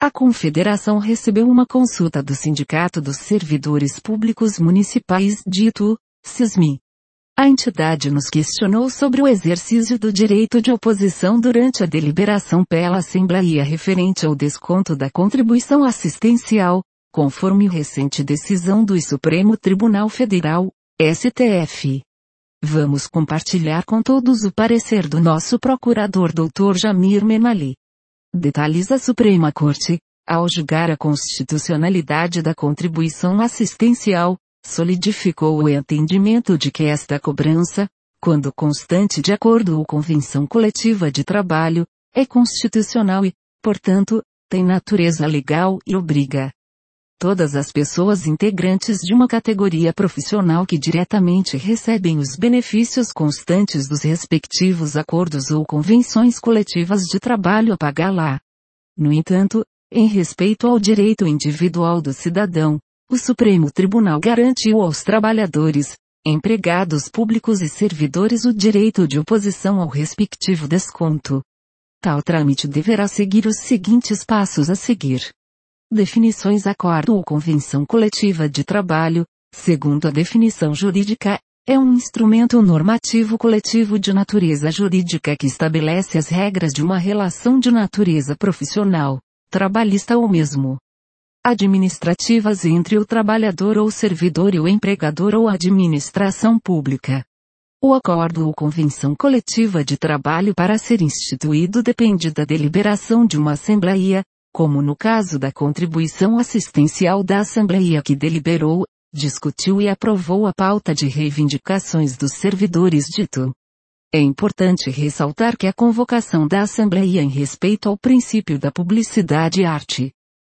A Confederação recebeu uma consulta do Sindicato dos Servidores Públicos Municipais, dito SESMI. A entidade nos questionou sobre o exercício do direito de oposição durante a deliberação pela Assembleia referente ao desconto da contribuição assistencial, conforme recente decisão do Supremo Tribunal Federal, STF. Vamos compartilhar com todos o parecer do nosso procurador Dr. Jamir Menali. Detalhes: a Suprema Corte, ao julgar a constitucionalidade da contribuição assistencial, solidificou o entendimento de que esta cobrança, quando constante de acordo ou convenção coletiva de trabalho, é constitucional e, portanto, tem natureza legal e obriga todas as pessoas integrantes de uma categoria profissional que diretamente recebem os benefícios constantes dos respectivos acordos ou convenções coletivas de trabalho a pagá-la. No entanto, em respeito ao direito individual do cidadão, o Supremo Tribunal garantiu aos trabalhadores, empregados públicos e servidores o direito de oposição ao respectivo desconto. Tal trâmite deverá seguir os seguintes passos a seguir. Definições: acordo ou convenção coletiva de trabalho, segundo a definição jurídica, é um instrumento normativo coletivo de natureza jurídica que estabelece as regras de uma relação de natureza profissional, trabalhista ou mesmo administrativas entre o trabalhador ou servidor e o empregador ou administração pública. O acordo ou convenção coletiva de trabalho, para ser instituído, depende da deliberação de uma assembleia, como no caso da contribuição assistencial da assembleia que deliberou, discutiu e aprovou a pauta de reivindicações dos servidores dito. É importante ressaltar que a convocação da assembleia em respeito ao princípio da publicidade art.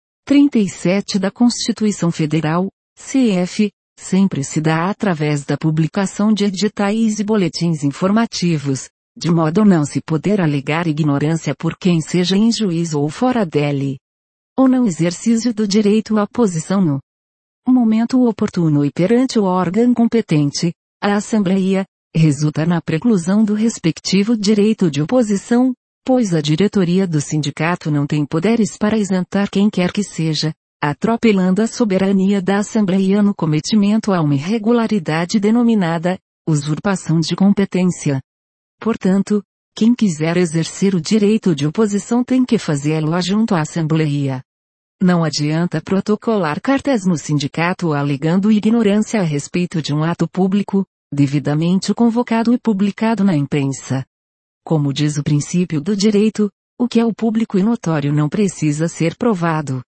37 da Constituição Federal, CF, sempre se dá através da publicação de editais e boletins informativos, de modo a não se poder alegar ignorância por quem seja em juízo ou fora dele, ou não exercício do direito à oposição no momento oportuno e perante o órgão competente, a Assembleia, resulta na preclusão do respectivo direito de oposição, pois a diretoria do sindicato não tem poderes para isentar quem quer que seja, atropelando a soberania da Assembleia no cometimento a uma irregularidade denominada usurpação de competência. Portanto, quem quiser exercer o direito de oposição tem que fazê-lo junto à Assembleia. Não adianta protocolar cartas no sindicato alegando ignorância a respeito de um ato público, devidamente convocado e publicado na imprensa. Como diz o princípio do direito, o que é o público e notório não precisa ser provado.